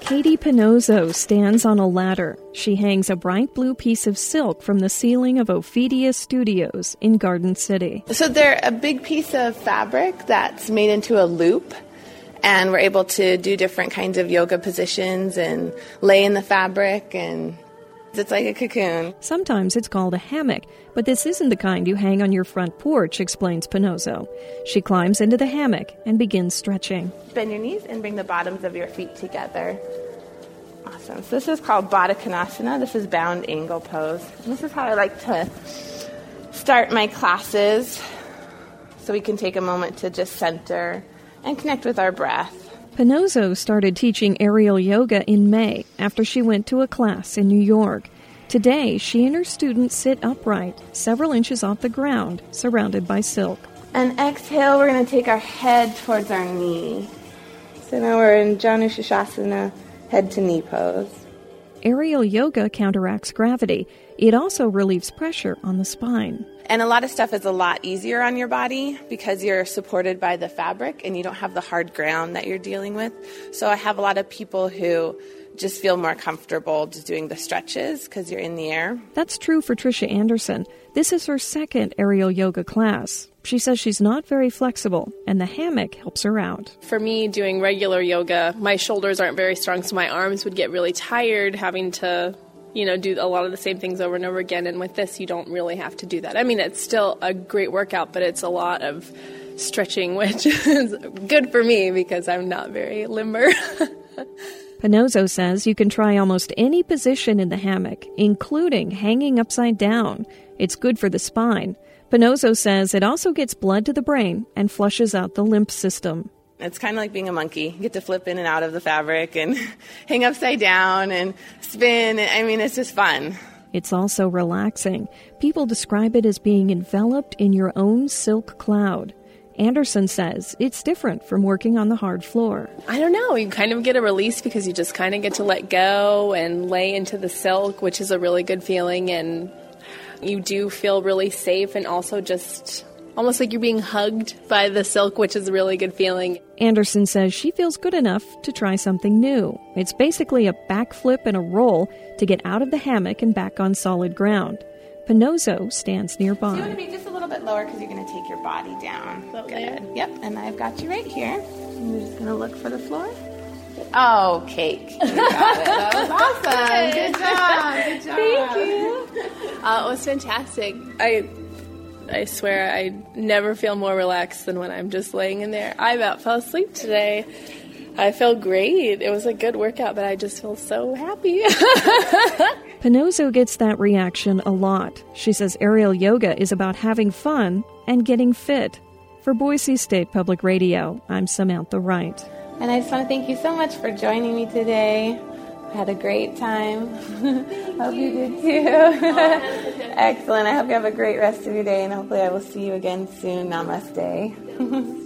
Katie Pinozzo stands on a ladder. She hangs a bright blue piece of silk from the ceiling of Ophidia Studios in Garden City. So they're a big piece of fabric that's made into a loop, and we're able to do different kinds of yoga positions and lay in the fabric, and it's like a cocoon. Sometimes it's called a hammock, but this isn't the kind you hang on your front porch, explains Pinozzo. She climbs into the hammock and begins stretching. Bend your knees and bring the bottoms of your feet together. Awesome. So this is called Baddha Konasana. This is bound angle pose. And this is how I like to start my classes, so we can take a moment to just center and connect with our breath. Pinozzo started teaching aerial yoga in May after she went to a class in New York. Today, she and her students sit upright, several inches off the ground, surrounded by silk. And exhale, we're going to take our head towards our knee. So now we're in Janu Shashasana, head to knee pose. Aerial yoga counteracts gravity. It also relieves pressure on the spine. And a lot of stuff is a lot easier on your body because you're supported by the fabric and you don't have the hard ground that you're dealing with. So I have a lot of people who just feel more comfortable just doing the stretches because you're in the air. That's true for Tricia Anderson. This is her second aerial yoga class. She says she's not very flexible, and the hammock helps her out. For me, doing regular yoga, my shoulders aren't very strong, so my arms would get really tired having to do a lot of the same things over and over again. And with this, you don't really have to do that. I mean, it's still a great workout, but it's a lot of stretching, which is good for me because I'm not very limber. Pinozzo says you can try almost any position in the hammock, including hanging upside down. It's good for the spine. Pinozzo says it also gets blood to the brain and flushes out the lymph system. It's kind of like being a monkey. You get to flip in and out of the fabric and hang upside down and spin. I mean, it's just fun. It's also relaxing. People describe it as being enveloped in your own silk cloud. Anderson says it's different from working on the hard floor. I don't know. You kind of get a release because you just kind of get to let go and lay into the silk, which is a really good feeling. And you do feel really safe and also just almost like you're being hugged by the silk, which is a really good feeling. Anderson says she feels good enough to try something new. It's basically a backflip and a roll to get out of the hammock and back on solid ground. Pinozzo stands nearby. So you want to be just a little bit lower because you're going to take your body down. Good. Yep, and I've got you right here. And you're just going to look for the floor. Oh, cake. You got it. That was awesome. Good job. Thank you. It was fantastic. I swear I never feel more relaxed than when I'm just laying in there. I about fell asleep today. I feel great. It was a good workout, but I just feel so happy. Pinozzo gets that reaction a lot. She says aerial yoga is about having fun and getting fit. For Boise State Public Radio, I'm Samantha Wright. And I just want to thank you so much for joining me today. I had a great time. Hope you did too. Excellent. I hope you have a great rest of your day, and hopefully I will see you again soon. Namaste.